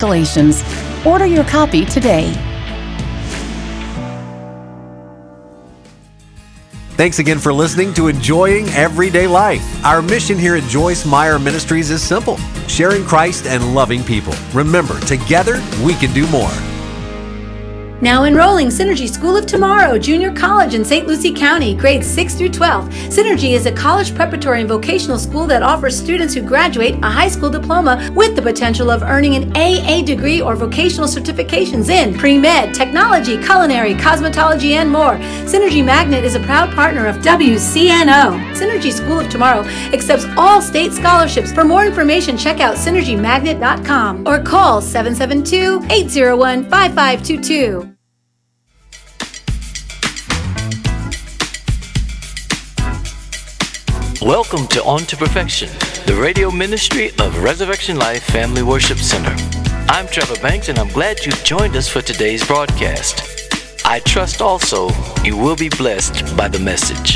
Galatians. Order your copy today. Thanks again for listening to Enjoying Everyday Life. Our mission here at Joyce Meyer Ministries is simple: sharing Christ and loving people. Remember, together we can do more. Now enrolling Synergy School of Tomorrow Junior College in St. Lucie County, grades 6 through 12. Synergy is a college preparatory and vocational school that offers students who graduate a high school diploma with the potential of earning an AA degree or vocational certifications in pre-med, technology, culinary, cosmetology, and more. Synergy Magnet is a proud partner of WCNO. Synergy School of Tomorrow accepts all state scholarships. For more information, check out synergymagnet.com or call 772-801-5522. Welcome to On to Perfection, the radio ministry of Resurrection Life Family Worship Center. I'm Trevor Banks, and I'm glad you've joined us for today's broadcast. I trust also you will be blessed by the message.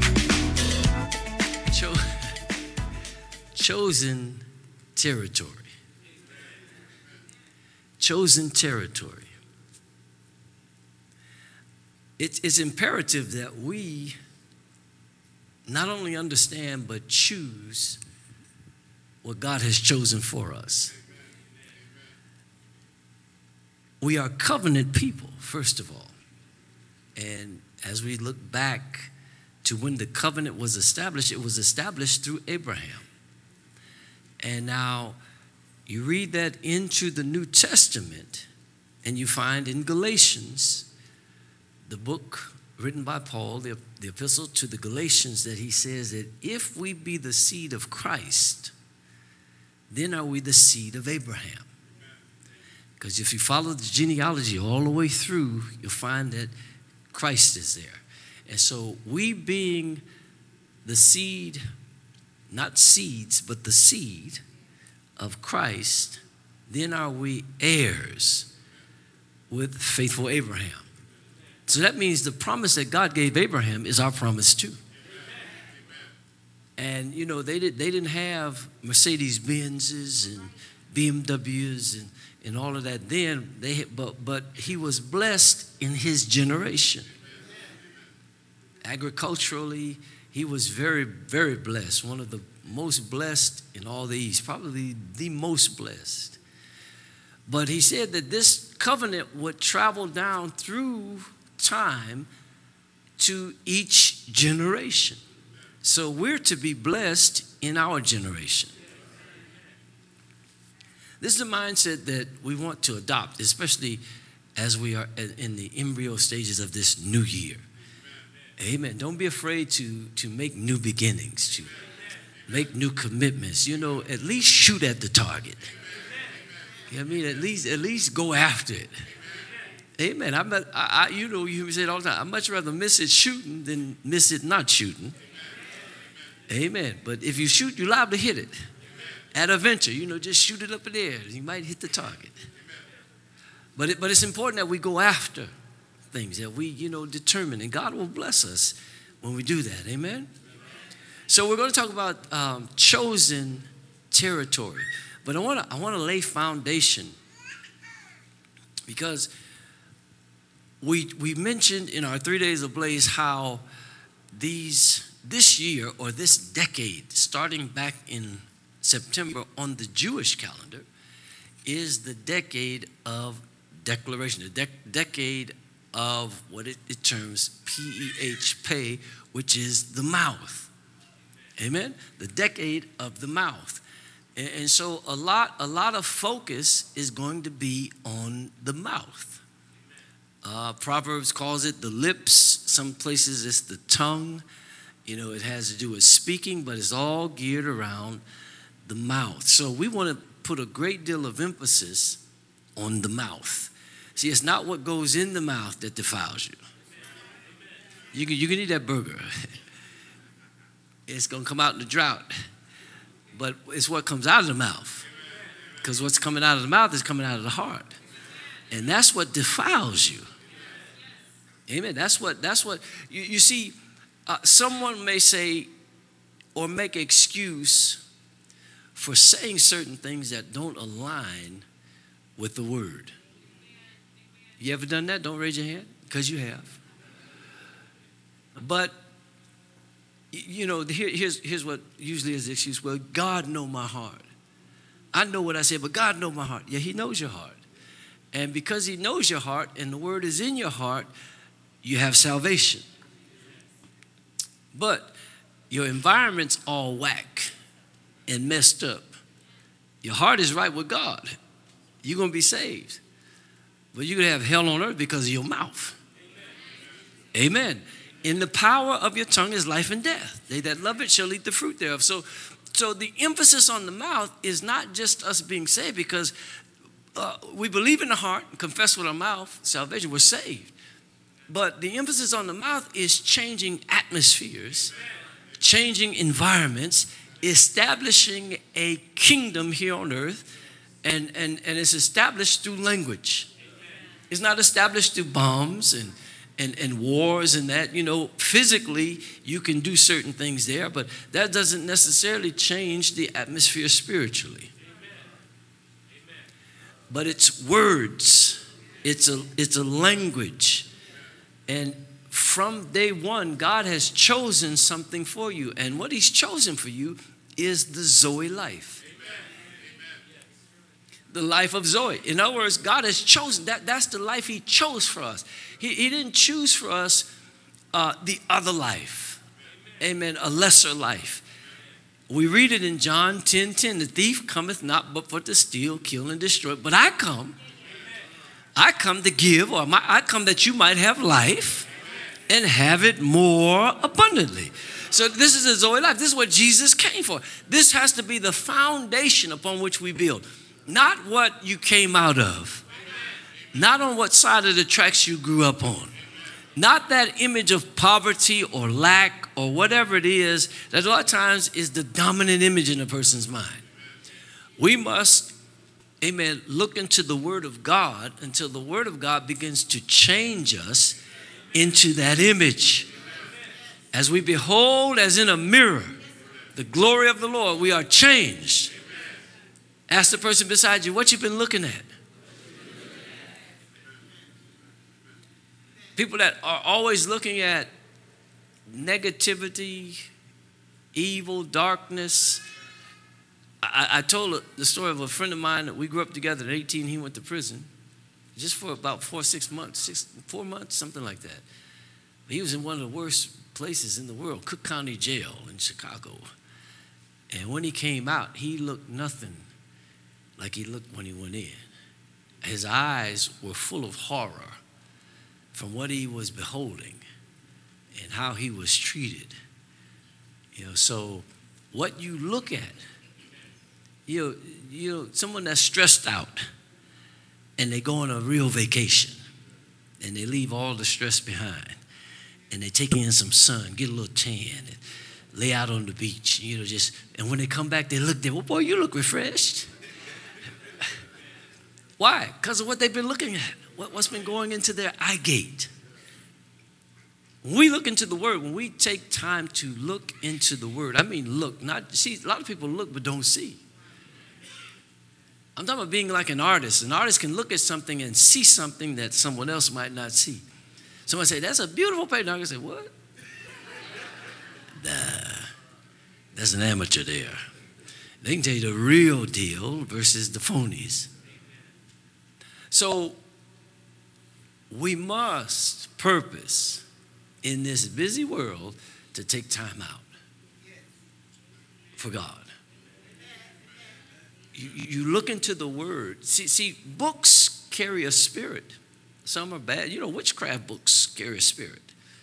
Chosen territory. Chosen territory. It's imperative that we not only understand but choose what God has chosen for us. We are covenant people, first of all. And as we look back to when the covenant was established, it was established through Abraham. And now you read that into the New Testament, and you find in Galatians, the book written by Paul, the epistle to the Galatians, that he says that if we be the seed of Christ, then are we the seed of Abraham. Because if you follow the genealogy all the way through, you'll find that Christ is there. And so we being the seed, not seeds, but the seed of Christ, then are we heirs with faithful Abraham. So that means the promise that God gave Abraham is our promise too. And you know, they didn't have Mercedes-Benzes and BMWs and all of that then. But he was blessed in his generation. Agriculturally, he was very, very blessed. One of the most blessed in all the East, probably the most blessed. But he said that this covenant would travel down through time to each generation. So we're to be blessed in our generation. This is a mindset that we want to adopt, especially as we are in the embryo stages of this new year. Amen. Don't be afraid to make new beginnings, to make new commitments. You know, at least shoot at the target. You know what I mean? At least go after it. Amen. You know, you say it all the time. I'd much rather miss it shooting than miss it not shooting. Amen. But if you shoot, you're liable to hit it. At a venture, you know, just shoot it up in the air. You might hit the target. But it's important that we go after things, that we, you know, determine. And God will bless us when we do that. Amen. So we're going to talk about chosen territory. But I want to lay foundation, because we mentioned in our 3 days of Blaze how this year or this decade, starting back in September on the Jewish calendar, is the decade of declaration, the decade of what it terms P-E-H, which is the mouth. Amen? The decade of the mouth. And so a lot of focus is going to be on the mouth. Proverbs calls it the lips. Some places it's the tongue. You know, it has to do with speaking, but it's all geared around the mouth. So we want to put a great deal of emphasis on the mouth. See, it's not what goes in the mouth that defiles you. You can eat that burger. It's going to come out in the drought. But it's what comes out of the mouth. Because what's coming out of the mouth is coming out of the heart. And that's what defiles you. Amen. That's what you see, someone may say or make excuse for saying certain things that don't align with the word. You ever done that? Don't raise your hand, because you have. But, you know, here's what usually is the excuse. Well, God know my heart. I know what I said, but God know my heart. Yeah, he knows your heart. And because he knows your heart and the word is in your heart, you have salvation. But your environment's all whack and messed up. Your heart is right with God. You're going to be saved. But you're going to have hell on earth because of your mouth. Amen. In the power of your tongue is life and death. They that love it shall eat the fruit thereof. So the emphasis on the mouth is not just us being saved, because we believe in the heart and confess with our mouth salvation, we're saved. But the emphasis on the mouth is changing atmospheres, changing environments, establishing a kingdom here on earth, and it's established through language. It's not established through bombs and wars and that. You know, physically you can do certain things there, but that doesn't necessarily change the atmosphere spiritually. But it's words. It's a language. And from day one, God has chosen something for you. And what he's chosen for you is the Zoe life. The life of Zoe. In other words, God has chosen that's the life he chose for us. He didn't choose for us the other life. Amen. A lesser life. We read it in John 10:10. The thief cometh not but for to steal, kill, and destroy. But I come to give, or I come that you might have life and have it more abundantly. So this is a Zoe life. This is what Jesus came for. This has to be the foundation upon which we build. Not what you came out of. Not on what side of the tracks you grew up on. Not that image of poverty or lack or whatever it is that a lot of times is the dominant image in a person's mind. We must, amen, look into the Word of God until the Word of God begins to change us into that image. As we behold as in a mirror the glory of the Lord, we are changed. Ask the person beside you, what you've been looking at? People that are always looking at negativity, evil, darkness. I told the story of a friend of mine that we grew up together. At 18, he went to prison just for about 4 months, something like that. But he was in one of the worst places in the world, Cook County Jail in Chicago. And when he came out, he looked nothing like he looked when he went in. His eyes were full of horror from what he was beholding and how he was treated. You know, so what you look at, you know, someone that's stressed out and they go on a real vacation and they leave all the stress behind and they take in some sun, get a little tan, and lay out on the beach, you know, and when they come back, they look there, well, boy, you look refreshed. Why? Because of what they've been looking at, what's been going into their eye gate. When we look into the Word, when we take time to look into the Word, I mean look, not see. A lot of people look but don't see. I'm talking about being like an artist. An artist can look at something and see something that someone else might not see. Someone say, that's a beautiful painting. I can say, what? Nah, there's an amateur there. They can tell you the real deal versus the phonies. So we must purpose in this busy world to take time out for God. You look into the Word. See, books carry a spirit. Some are bad. You know, witchcraft books carry a spirit.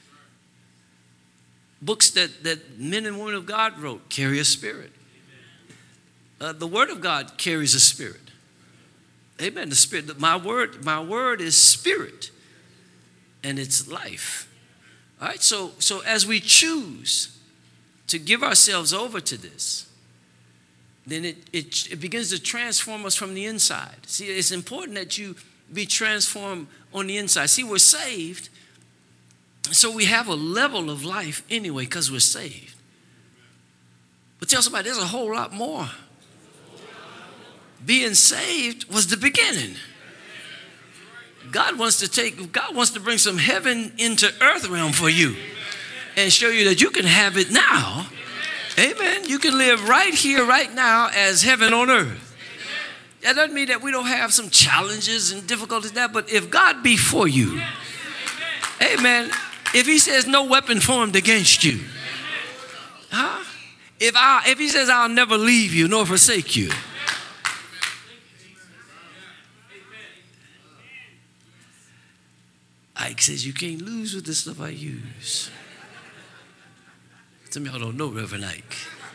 Books that men and women of God wrote carry a spirit. The Word of God carries a spirit. Amen. The Spirit. My word is spirit, and it's life. All right. So as we choose to give ourselves over to this, then it begins to transform us from the inside. See, it's important that you be transformed on the inside. See, we're saved, so we have a level of life anyway because we're saved. But tell somebody, there's a whole lot more. being saved was the beginning. God wants to bring some heaven into earth realm for you and show you that you can have it now. Amen. You can live right here, right now as heaven on earth. That doesn't mean that we don't have some challenges and difficulties there, but if God be for you, amen, if he says no weapon formed against you, if he says I'll never leave you nor forsake you, Ike says you can't lose with the stuff I use. Some of y'all don't know Reverend Ike.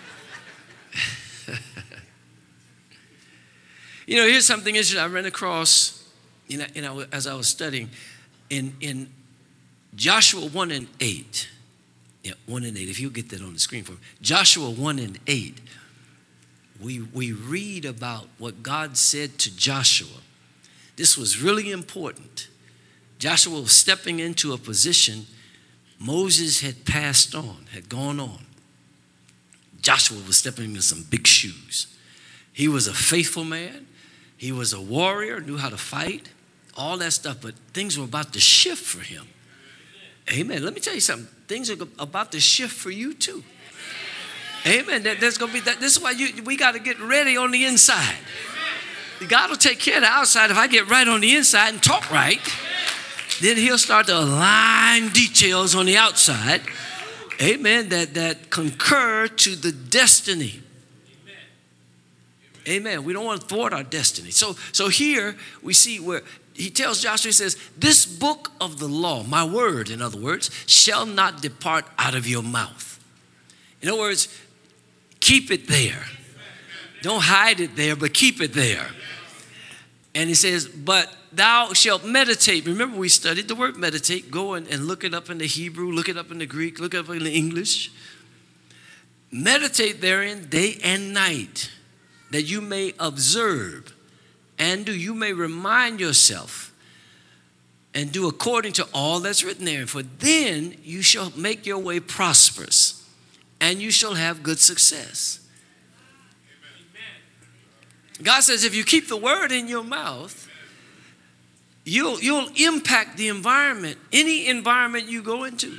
You know, here's something interesting I ran across, as I was studying in Joshua 1 and 8. Yeah, 1 and 8. If you'll get that on the screen for me. Joshua 1 and 8. We read about what God said to Joshua. This was really important. Joshua was stepping into a position Moses had passed on, had gone on. Joshua was stepping into some big shoes. He was a faithful man. He was a warrior, knew how to fight, all that stuff, but things were about to shift for him. Amen. Let me tell you something. Things are about to shift for you too. Amen. There's going to be that. This is why we got to get ready on the inside. God will take care of the outside if I get right on the inside and talk right. Then he'll start to align details on the outside, amen, that concur to the destiny. Amen. We don't want to thwart our destiny. So here we see where he tells Joshua, he says, this book of the law, my word, in other words, shall not depart out of your mouth. In other words, keep it there. Don't hide it there, but keep it there. And he says, but thou shalt meditate. Remember, we studied the word meditate. Go and look it up in the Hebrew, look it up in the Greek, look it up in the English. Meditate therein day and night, that you may observe and do. You may remind yourself and do according to all that's written there. For then you shall make your way prosperous, and you shall have good success. God says if you keep the word in your mouth, you'll impact the environment, any environment you go into.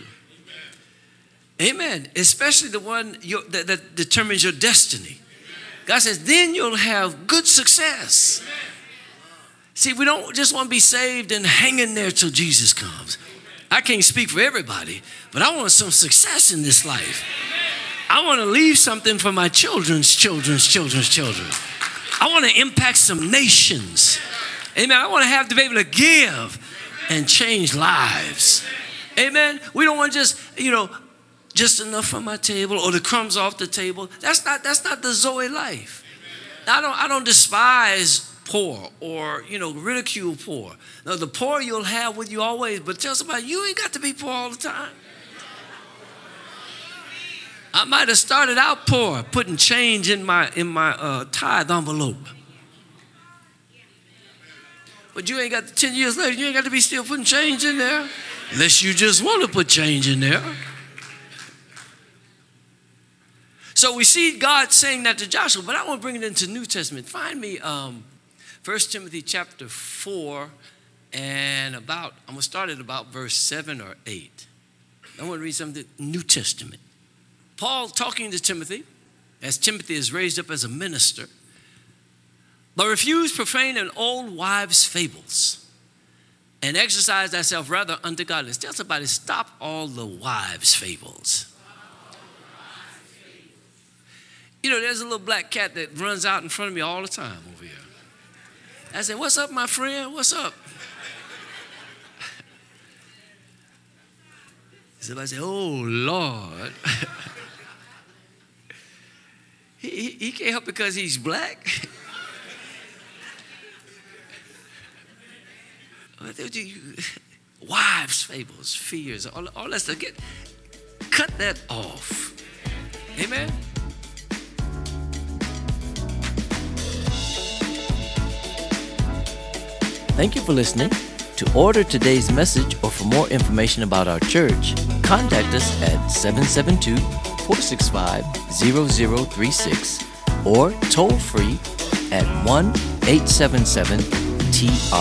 Amen. Especially the one that determines your destiny. God says then you'll have good success. See, we don't just want to be saved and hang in there till Jesus comes. I can't speak for everybody, but I want some success in this life. I want to leave something for my children's children's children's children. I want to impact some nations. Amen. I want to be able to give and change lives. Amen. We don't want just enough from my table or the crumbs off the table. That's not the Zoe life. I don't despise poor or ridicule poor. Now the poor you'll have with you always, but tell somebody you ain't got to be poor all the time. I might have started out poor, putting change in my tithe envelope. But you ain't got 10 years later, you ain't got to be still putting change in there. Unless you just want to put change in there. So we see God saying that to Joshua, but I want to bring it into the New Testament. Find me 1 Timothy chapter 4 and I'm going to start at about verse 7 or 8. I want to read something, New Testament. Paul talking to Timothy, as Timothy is raised up as a minister, but refuse profane and old wives' fables, and exercise thyself rather unto godliness. Tell somebody, stop all the wives' fables. There's a little black cat that runs out in front of me all the time over here. I say, what's up, my friend? What's up? Somebody say, oh, Lord. He can't help because he's black. Wives' fables, fears, all that stuff. Cut that off. Amen. Thank you for listening. To order today's message or for more information about our church, contact us at 772-465-0036 or toll free at 1-877-TI